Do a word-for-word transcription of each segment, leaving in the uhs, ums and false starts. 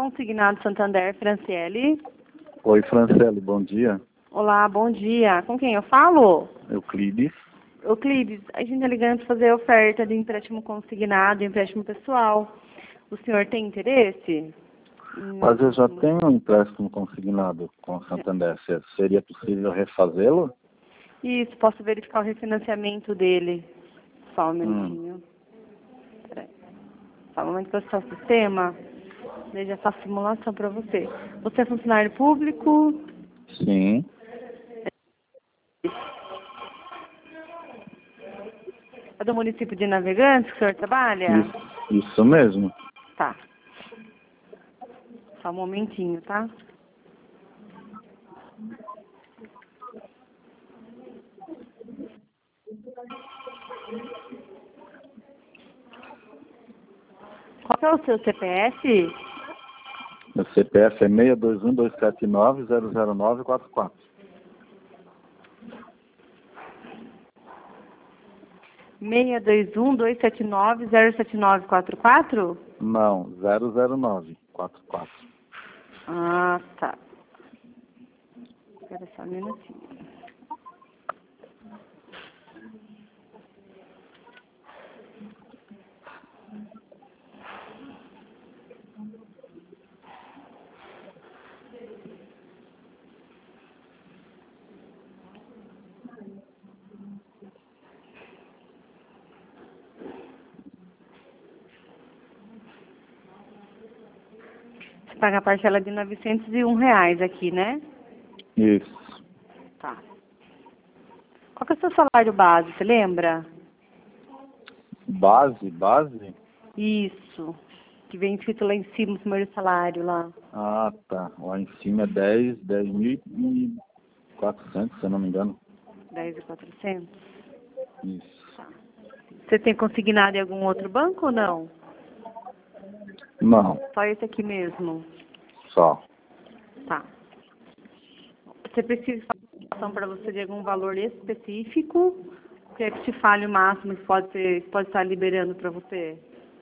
Consignado Santander, Franciele. Oi, Franciele, bom dia. Olá, bom dia. Com quem eu falo? Euclides. Euclides, a gente está ligando para fazer oferta de empréstimo consignado, empréstimo pessoal. O senhor tem interesse? Mas eu já tenho um empréstimo consignado com o Santander. Seria possível refazê-lo? Isso, posso verificar o refinanciamento dele. Só um Hum. minutinho. Peraí. Só um momento que eu acessar o sistema. Daí já faço simulação para você. Você é funcionário público? Sim. É do município de Navegantes que o senhor trabalha? Isso, isso mesmo. Tá. Só um momentinho, tá? Qual que é o seu C P F? Meu C P F é seis dois um, dois sete nove, zero zero nove quatro quatro. seis dois um, dois sete nove, zero sete nove quatro quatro? Não, zero zero nove quatro quatro. Ah, tá. Espera só um minutinho. Você paga a parcela de novecentos e um reais aqui, né? Isso. Tá. Qual que é o seu salário base, você lembra? Base, base? Isso. Que vem escrito lá em cima o primeiro salário lá. Ah, tá. Lá em cima é dez, dez mil e quatrocentos, se eu não me engano. dez mil e quatrocentos? Isso. Tá. Você tem consignado em algum outro banco ou não? Não, Só esse aqui mesmo? só. Tá. Você precisa de para você de algum valor específico? Que é que te fale o máximo que pode, ser, pode estar liberando para você?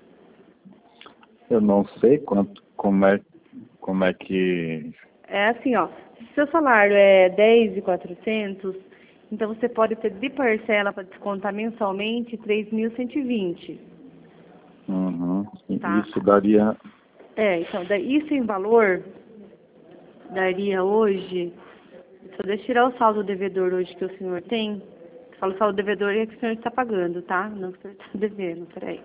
Eu não sei quanto, como é, como é que... É assim, ó. Se seu salário é dez mil e quatrocentos, então você pode ter de parcela para descontar mensalmente três mil cento e vinte. Uhum. Tá? Isso daria... É, então, daí, isso em valor daria hoje... Só deixa eu tirar o saldo devedor hoje que o senhor tem. Falo saldo devedor é que o senhor está pagando, tá? Não que o senhor está devendo, peraí.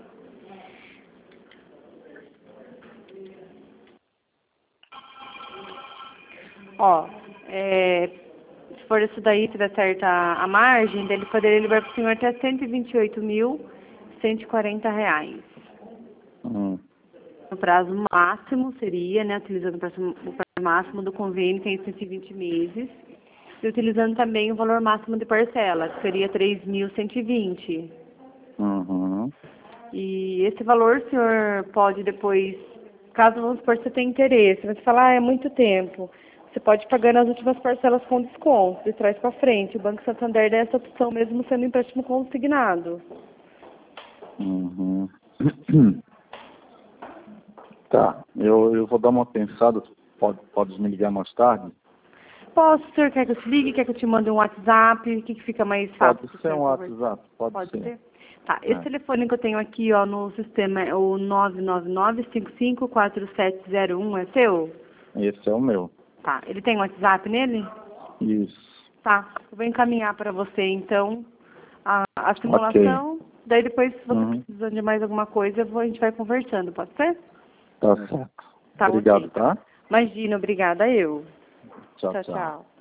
Ó, é, se for isso daí, se der certa a margem, ele poderia liberar para o senhor até cento e vinte e oito mil, cento e quarenta reais. Hum. O prazo máximo seria, né, utilizando o prazo, o prazo máximo do convênio, que é em cento e vinte meses, e utilizando também o valor máximo de parcela, que seria três mil cento e vinte. Uhum. E esse valor o senhor pode depois, caso vamos supor você tenha interesse, você falar, ah, é muito tempo, você pode pagar nas últimas parcelas com desconto, de trás para frente. O Banco Santander dá essa opção mesmo sendo empréstimo consignado. Uhum. Tá, eu, eu vou dar uma pensada. Pode, pode me ligar mais tarde? Posso, o senhor quer que eu te ligue, quer que eu te mande um WhatsApp? O que, que fica mais fácil? Pode ser um WhatsApp, pode, Pode ser. ser? Tá, esse É. telefone que eu tenho aqui, ó, no sistema é o nove nove nove, cinco cinco quatro sete zero um, é seu? Esse é o meu. Tá, ele tem WhatsApp nele? Isso. Tá, eu vou encaminhar para você, então, a, a simulação. Okay. Daí depois, se você Uhum. precisar de mais alguma coisa, eu vou, a gente vai conversando, pode ser? Tá certo. Tá, Obrigado, okay. tá? Imagina, obrigada, eu. Tchau, Tchau, tchau. tchau.